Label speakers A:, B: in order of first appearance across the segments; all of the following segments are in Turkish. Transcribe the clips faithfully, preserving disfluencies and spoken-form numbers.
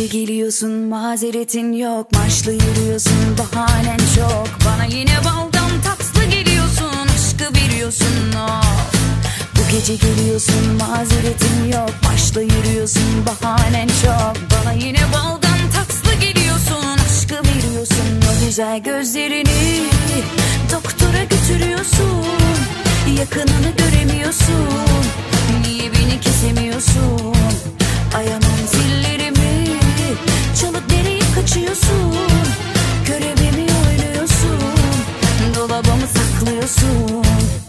A: gece geliyorsun, mazeretin yok. Marşlı yürüyorsun, bahanen çok. Bana yine baldan tatlı geliyorsun, aşkı veriyorsun of. Bu gece geliyorsun, mazeretin yok. Marşlı yürüyorsun, bahanen çok. Bana yine baldan tatlı geliyorsun, aşkı veriyorsun. O güzel gözlerini doktora götürüyorsun. Yakınını göremiyorsun, niye beni kesemiyorsun? Ayamam zillerimi, çalıp nereye kaçıyorsun? Görevimi oynuyorsun, dolabımı saklıyorsun.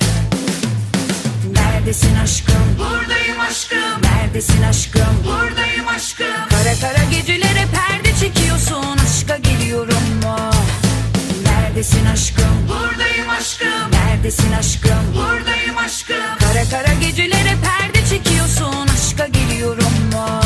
A: Neredesin aşkım?
B: Buradayım aşkım.
A: Neredesin aşkım?
B: Buradayım aşkım.
A: Kara kara gecelere perde çekiyorsun, aşka geliyorum mu? Neredesin aşkım?
B: Buradayım aşkım.
A: Neredesin aşkım?
B: Buradayım aşkım.
A: Kara kara gecelere perde çekiyorsun, aşka geliyorum mu?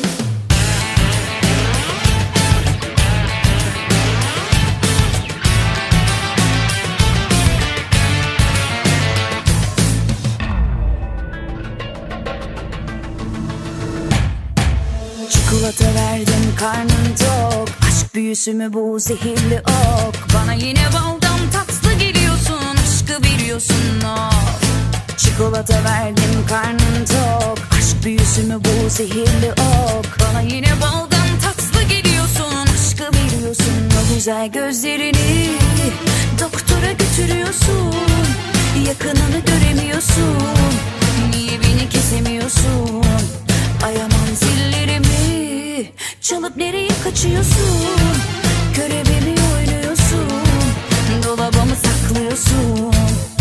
A: Çikolata verdim, karnım tok. Aşk büyüsü mü bu, zehirli ok? Bana yine baldan tatlı geliyorsun, aşkı veriyorsun of. Çikolata verdim, karnım tok. Aşk büyüsü mü bu, zehirli ok? Bana yine baldan tatlı geliyorsun, aşkı veriyorsun. O güzel gözlerini doktora götürüyorsun. Yakınını göremiyorsun, niye beni kesemiyorsun? Ayamam zillerimi, çalıp nereye kaçıyorsun? Görevimi oynuyorsun, dolabımı saklıyorsun.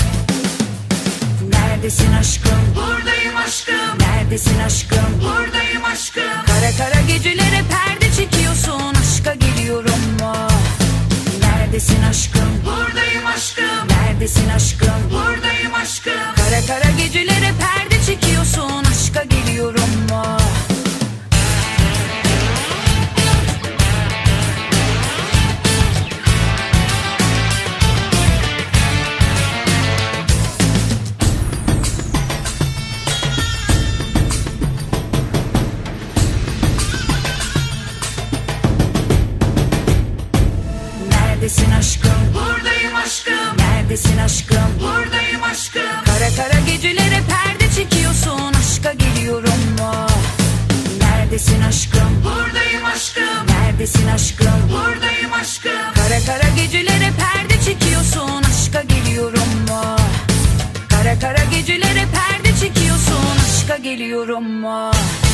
A: Neredesin aşkım?
B: Buradayım aşkım.
A: Neredesin aşkım?
B: Buradayım aşkım.
A: Kara kara gecelere perde çekiyorsun, aşka geliyorum mu? Neredesin aşkım?
B: Buradayım aşkım.
A: Neredesin aşkım?
B: Buradayım aşkım.
A: Kara kara gecelere perde çekiyorsun, aşka geliyorum mu? Neredesin aşkım?
B: Buradayım aşkım.
A: Neredesin aşkım?
B: Buradayım aşkım.
A: Kara kara gecelere perde çekiyorsun, aşka geliyorum mu? Neredesin aşkım?
B: Buradayım aşkım.
A: Neredesin aşkım?
B: Buradayım aşkım.
A: Kara kara gecelere perde çekiyorsun, aşka geliyorum mu? Kara kara gecelere perde çekiyorsun, aşka geliyorum mu?